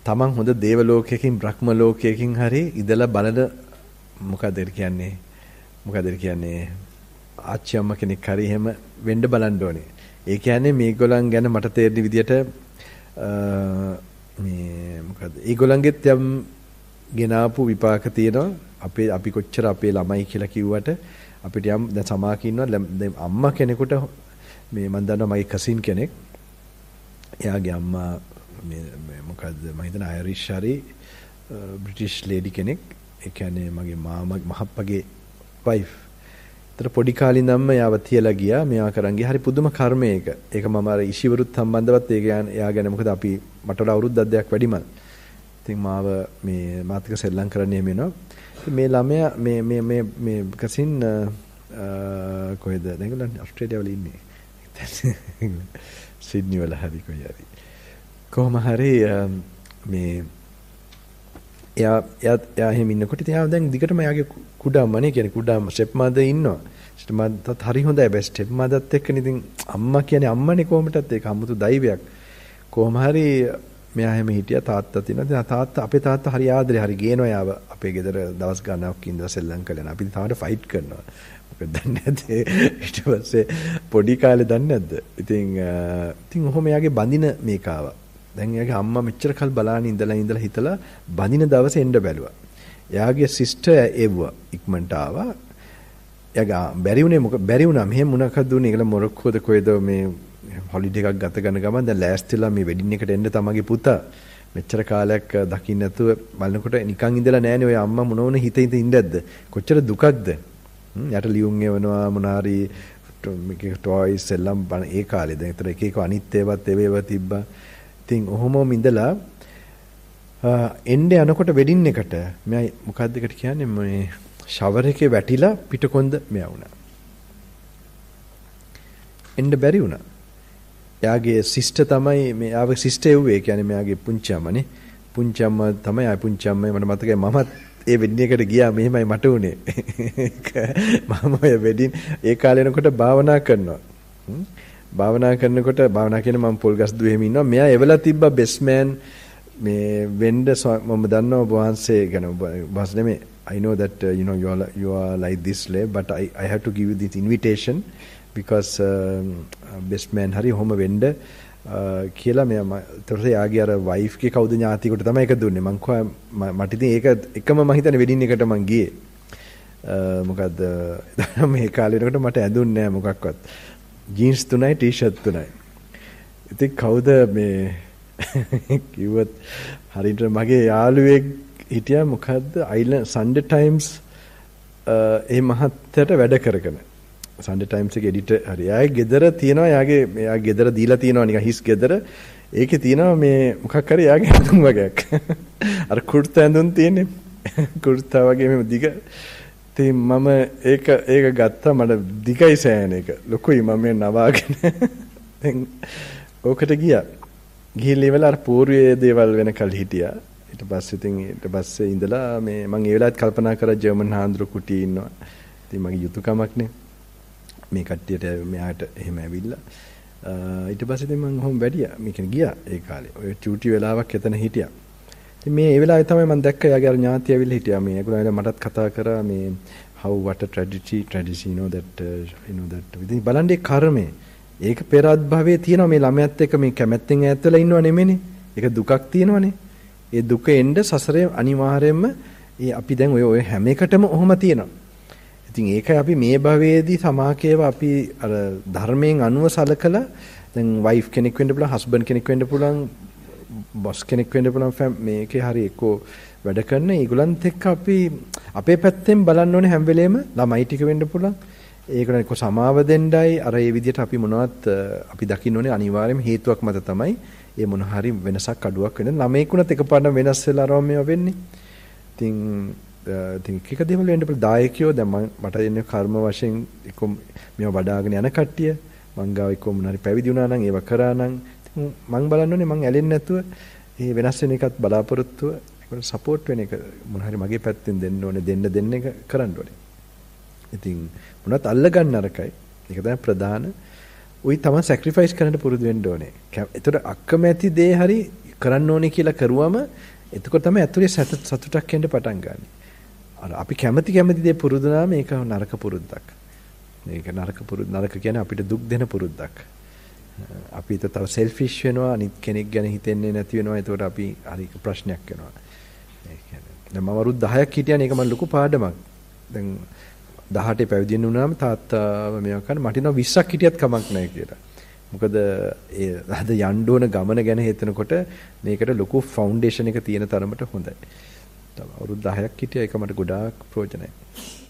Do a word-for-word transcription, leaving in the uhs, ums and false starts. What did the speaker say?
තමන් හොඳ දේව ලෝකයකින් බ්‍රහ්ම ලෝකයකින් හරි ඉඳලා බලන මොකද කියන්නේ මොකද කියන්නේ ආච්චි අම්මා කෙනෙක් හරි එහෙම වෙන්න බලන්න ඕනේ. ඒ කියන්නේ මේගොල්ලන් ගැන මට තේරෙන විදිහට මේ මොකද ඒගොල්ලන්ගෙත් යම් ගෙනාපු විපාක තියෙනවා. අපේ අපි කොච්චර අපේ ළමයි කියලා කිව්වට අපිට යම් දැන් සමාක ඉන්නවා දැන් අම්මා කෙනෙකුට මේ මම දන්නවා මගේ කසින් කෙනෙක් එයාගේ අම්මා මේ මොකද්ද මම හිතන අයරිෂ් හරි බ්‍රිටිෂ් ලේඩි කෙනෙක්. ඒ කියන්නේ මගේ මාමා මහප්පගේ වයිෆ්. ඒතර පොඩි කාලේ ඉඳන්ම යාව තියලා ගියා. මෙයා කරන් ගියා. හරි පුදුම කර්මයක. ඒක මම අර ඉෂිවරුත් සම්බන්ධවත් ඒක එයා ගැන මොකද අපි මට වඩා අවුරුද්දක් දෙකක් වැඩිමල්. ඉතින් මාව මේ මාත්‍රික සෙල්ලම් කරන්න එහෙම එනවා. මේ ළමයා මේ මේ මේ මේ කසින් කොහෙද? ඒගොල්ලන් ඕස්ට්‍රේලියාව වල ඉන්නේ. සිඩ්නි වල හරි කොයි හරි. කොහොම හරි මේ එයා එයා එයා එහෙම ඉන්නකොට ඉතින් එයා දැන් දිගටම එයාගේ කුඩාමනේ කියන්නේ කුඩාම ස්ටෙප් මදර් ඉන්නවා. ස්ටෙප් මදර්ත් හරි හොඳයි. බෑ ස්ටෙප් මදර්ත් එක්කනේ ඉතින් අම්මා කියන්නේ අම්මනේ කොහොමදත් ඒක 아무තු දෛවයක්. කොහොම හරි මෙයා හැම හිටියා තාත්තා තියෙනවා. තාත්තා අපේ තාත්තා හරි ආදරේ හරි ගේනවා යාව අපේ ගෙදර දවස් ගණනක් ඉඳලා සෙල්ලම් කළා. අපි තාමට ෆයිට් කරනවා. මොකද දන්නේ නැද්ද? ඊට පස්සේ පොඩි කාලේ දන්නේ නැද්ද? ඉතින් ඉතින් ඔහොම එයාගේ බඳින මේක ආවා. දැන් එයාගේ අම්මා මෙච්චර කල් බලාගෙන ඉඳලා ඉඳලා හිතලා බඳින දවසේ එන්න බැලුවා. එයාගේ සිස්ටර් එව්වා ඉක්මනට ආවා. එයාගේ බැරි වුණේ මොකද බැරි වුණා මෙහෙම මොනවද දුන්නේ ඒගොල්ලෝ මොරොක්කෝද කොහෙද මේ හොලිඩේ එකක් ගත ගන්න ගමන් දැන් ලෑස්තිලා මේ වෙඩින් එකට එන්න තමගේ පුතා මෙච්චර කාලයක් දකින්න නැතුව බලනකොට නිකන් ඉඳලා නැහනේ ඔය අම්මා මොන වුණ හිත හිත ඉඳද්ද කොච්චර දුකක්ද යට ලියුම් එවනවා මොනාරි මේක ටොයිස් එල්ලම් බන ඒ කාලේ දැන් ඒතර එක එක අනිත් ඒවත් ඒව තිබ්බා ඉතින් ඔහොමම ඉඳලා එන්නේ යනකොට වෙඩින් එකට මම මොකද්ද එකට කියන්නේ මේ ෂවර් එකේ වැටිලා පිටකොන්ද මෙයා වුණා එන්න බැරි වුණා එයාගේ සිස්ටර් තමයි මේ ආවේ සිස්ටර් එව්වේ කියන්නේ මෙයාගේ පුංචි අම්මනේ පුංචි අම්මා තමයි ආ පුංචි අම්මයි මට මතකයි මමත් ඒ වෙඩින් එකට ගියා මෙහෙමයි මට උනේ මම ඔය වෙඩින් ඒ කාලේ යනකොට භාවනා කරනවා භාවනා කරනකොට භාවනා කියන මම පොල්ගස් දුවෙම ඉන්නවා මෙයා එවලා තිබ්බා බෙස්මෑන් මේ වෙන්න මම දන්නවා වහන්සේ ගැන වහන්සේ නෙමෙයි I know that uh, you know you are you are like this way but I I have to give you this invitation because uh, best man hari homa වෙන්න කියලා මෙයා ඊට යාගේ අර වයිෆ් ගේ කවුද ඥාතියෙකුට තමයි ඒක දුන්නේ මං කෝ මට ඉතින් ඒක එකම මං හිතන්නේ වෙඩින් එකට මං ගියේ මොකද්ද මේ කාලේ වෙනකොට මට ඇඳුන්නේ නැහැ මොකක්වත් ජීන්ස් තුනයි ටී-ෂර්ට් තුනයි ඉතින් කවුද මේ කිව්වත් හරියට මගේ යාළුවෙක් හිටියා මොකද්ද අයිලන්ඩ් සන්ඩේ ටයිම්ස් ඒ මහත්තයට වැඩ කරගෙන සන්ඩේ ටයිම්ස් එකේ එඩිටර් හරි. ආයේ ගෙදර තියනවා යාගේ එයා ගෙදර දීලා තියනවා නිකන් හිස් ගෙදර. ඒකේ තියනවා මේ මොකක් හරි යාගේ ඇඳුම් වගේක්. අර කුර්තා ඇඳුම් තියෙන්නේ. කුර්තා වගේ මේ දිග. ඉතින් මම ඒක ඒක ගත්තා මට දිගයි සෑහෙන එක. ලොකුයි මම මේ නවාගෙන. දැන් ඕකට ගියා. ගිහිල්ලා ඉවල අර පූර්වයේ දේවල් වෙනකල් හිටියා. ඊට පස්සේ ඉතින් ඊට පස්සේ ඉඳලා මේ මම ඒ වෙලාවත් කල්පනා කරා ජර්මන් හාන්දුරු කුටි ඉන්නවා. ඉතින් මගේ යුතුයකමක්නේ. මේ කට්ටියට මෙයාට එහෙම ඇවිල්ලා ඊට පස්සේ ඉතින් මම හොම් වැඩියා මේක ගියා ඒ කාලේ ඔය ටියුටි වෙලාවක් එතන හිටියා ඉතින් මේ ඒ වෙලාවේ තමයි මම දැක්ක යාගේ අර ඥාති ඇවිල්ලා හිටියා මේ ඒගොල්ලෝ මටත් කතා කරා මේ how what a tragedy tragedy you know that uh, you know that ඉතින් බලන්නේ කර්මය ඒක පෙරත් භවයේ තියෙනවා මේ ළමයාත් එක්ක මේ කැමැත්තෙන් ඈත් වෙලා ඉන්නව නෙමෙයිනේ ඒක දුකක් තියෙනවනේ ඒ දුක එන්න සසරේ අනිවාර්යයෙන්ම ඒ අපි දැන් ඔය ඔය හැම එකටම ඔහොම තියෙනවා ඉතින් ඒකයි අපි මේ භවයේදී සමාකේව අපි අර ධර්මයෙන් අනුව සලකලා දැන් වයිෆ් කෙනෙක් වෙන්න පුළුවන් හස්බන්ඩ් කෙනෙක් වෙන්න පුළුවන් බොස් කෙනෙක් වෙන්න පුළුවන් මේකේ හරි එක්කෝ වැඩ කරන ඒගොල්ලන්ත් එක්ක අපි අපේ පැත්තෙන් බලන්න ඕනේ හැම වෙලේම ළමයි ටික වෙන්න පුළුවන් ඒකට එක්ක සමාව දෙන්නයි අර ඒ විදිහට අපි මොනවත් අපි දකින්න ඕනේ අනිවාර්යයෙන්ම හේතුවක් මත තමයි ඒ මොන හරි වෙනසක් අඩුවක් වෙන ළමයිකුණත් එකපාරට වෙනස් වෙලා අරම මේවා වෙන්නේ ඉතින් ඉතින් එක දේවල් වෙන්න පුළුවන් දායකයෝ දැන් මට එන්නේ කර්ම වශයෙන් එක්ක මේව වඩාගෙන යන කට්ටිය මං ගාව එක්ක මොන හරි පැවිදි වුණා නම් ඒව කරා නම් මං බලන්න ඕනේ මං ඇලෙන්නේ නැතුව මේ වෙනස් වෙන එකත් බලාපොරොත්තුව ඒකට සපෝට් වෙන එක මොන හරි මගේ පැත්තෙන් දෙන්න ඕනේ දෙන්න දෙන්න එක කරන්න ඕනේ ඉතින් මොනවත් අල්ල ගන්න අරකයි ඒක තමයි ප්‍රධාන උයි තමයි සැක්‍රිෆයිස් කරන්න පුරුදු වෙන්න ඕනේ ඒතර අක්කමැති දේ හරි කරන්න ඕනේ කියලා කරුවම එතකොට තමයි ඇතුලේ සතුටක් එන්න පටන් ගන්න. අර අපි කැමති කැමති දේ පුරුදු නම් ඒක නරක පුරුද්දක්. මේක නරක පුරුද්ද නරක කියන්නේ අපිට දුක් දෙන පුරුද්දක්. අපි ඊට තව සෙල්ෆිෂ් වෙනවා අනිත් කෙනෙක් ගැන හිතෙන්නේ නැති වෙනවා. ඒකට අපි හරි ප්‍රශ්නයක් වෙනවා. ඒ කියන්නේ දැන් මම අවුරුදු දහයක් හිටියානේ ඒක මම ලොකු පාඩමක්. දැන් දහඅටේ පැවිදි වුණාම තාත්තා මේවා කරන මට නෝ විස්සක් හිටියත් කමක් නැහැ කියලා. මොකද ඒ අද යන්න ඕන ගමන ගැන හිතනකොට මේකට ලොකු ෆවුන්ඩේෂන් එක තියෙන තරමට හොඳයි. තව අවුරුදු දහයක් හිටියා ඒක මට ගොඩාක් ප්‍රයෝජනයි.